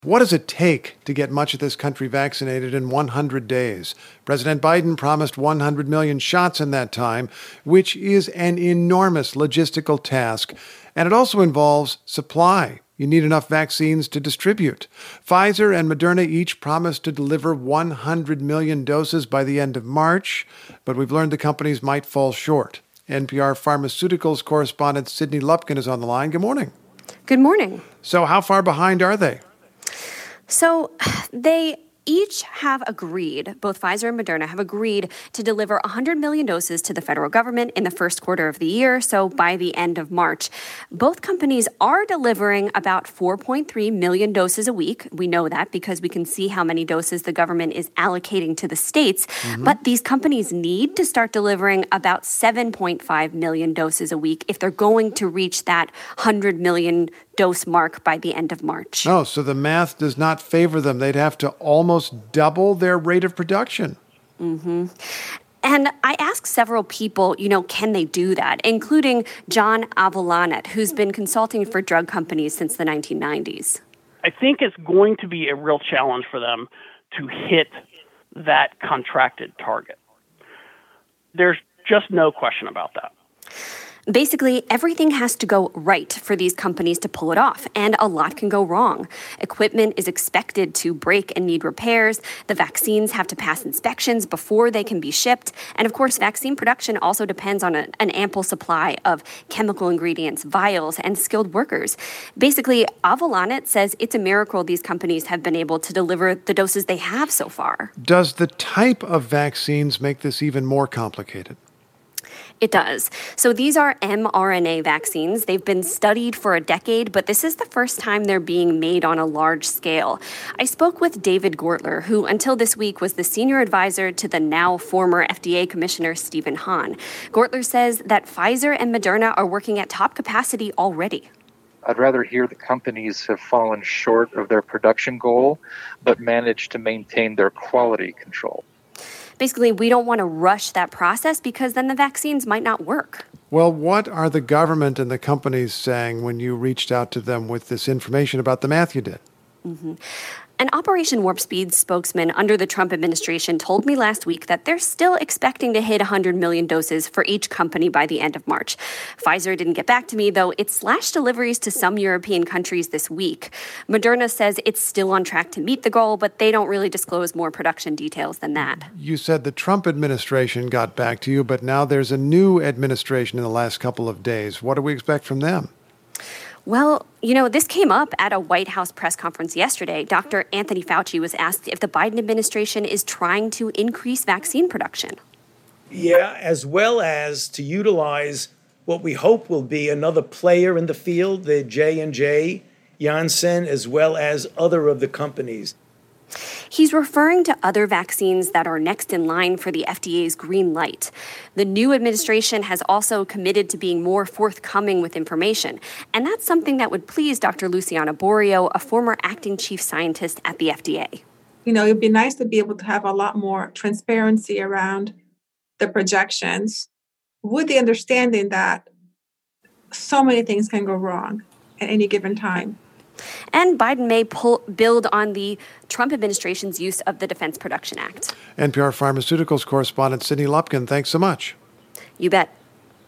What does it take to get much of this country vaccinated in 100 days? President Biden promised 100 million shots in that time, which is an enormous logistical task. And it also involves supply. You need enough vaccines to distribute. Pfizer and Moderna each promised to deliver 100 million doses by the end of March, but we've learned the companies might fall short. NPR Pharmaceuticals correspondent Sydney Lupkin is on the line. Good morning. Good morning. So how far behind are they? So they each have agreed, both Pfizer and Moderna have agreed to deliver 100 million doses to the federal government in the first quarter of the year, so by the end of March. Both companies are delivering about 4.3 million doses a week. We know that because we can see how many doses the government is allocating to the states. But these companies need to start delivering about 7.5 million doses a week if they're going to reach that 100 million dose mark by the end of March. Oh, so the math does not favor them. They'd have to almost double their rate of production. And I asked several people, can they do that, including John Avolanet, who's been consulting for drug companies since the 1990s. I think it's going to be a real challenge for them to hit that contracted target. There's just no question about that. Basically, everything has to go right for these companies to pull it off, and a lot can go wrong. Equipment is expected to break and need repairs. The vaccines have to pass inspections before they can be shipped. And of course, vaccine production also depends on an ample supply of chemical ingredients, vials, and skilled workers. Basically, Avolanet says it's a miracle these companies have been able to deliver the doses they have so far. Does the type of vaccines make this even more complicated? It does. So these are mRNA vaccines. They've been studied for a decade, but this is the first time they're being made on a large scale. I spoke with David Gortler, who until this week was the senior advisor to the now former FDA Commissioner Stephen Hahn. Gortler says that Pfizer and Moderna are working at top capacity already. I'd rather hear the companies have fallen short of their production goal, but managed to maintain their quality control. Basically, we don't want to rush that process because then the vaccines might not work. Well, what are the government and the companies saying when you reached out to them with this information about the math you did? An Operation Warp Speed spokesman under the Trump administration told me last week that they're still expecting to hit 100 million doses for each company by the end of March. Pfizer didn't get back to me, though it slashed deliveries to some European countries this week. Moderna says it's still on track to meet the goal, but they don't really disclose more production details than that. You said the Trump administration got back to you, but now there's a new administration in the last couple of days. What do we expect from them? Well, this came up at a White House press conference yesterday. Dr. Anthony Fauci was asked if the Biden administration is trying to increase vaccine production. Yeah, as well as to utilize what we hope will be another player in the field, the J&J, Janssen, as well as other of the companies. He's referring to other vaccines that are next in line for the FDA's green light. The new administration has also committed to being more forthcoming with information, and that's something that would please Dr. Luciana Borio, a former acting chief scientist at the FDA. It'd be nice to be able to have a lot more transparency around the projections with the understanding that so many things can go wrong at any given time. And Biden may build on the Trump administration's use of the Defense Production Act. NPR Pharmaceuticals correspondent Sydney Lupkin, thanks so much. You bet.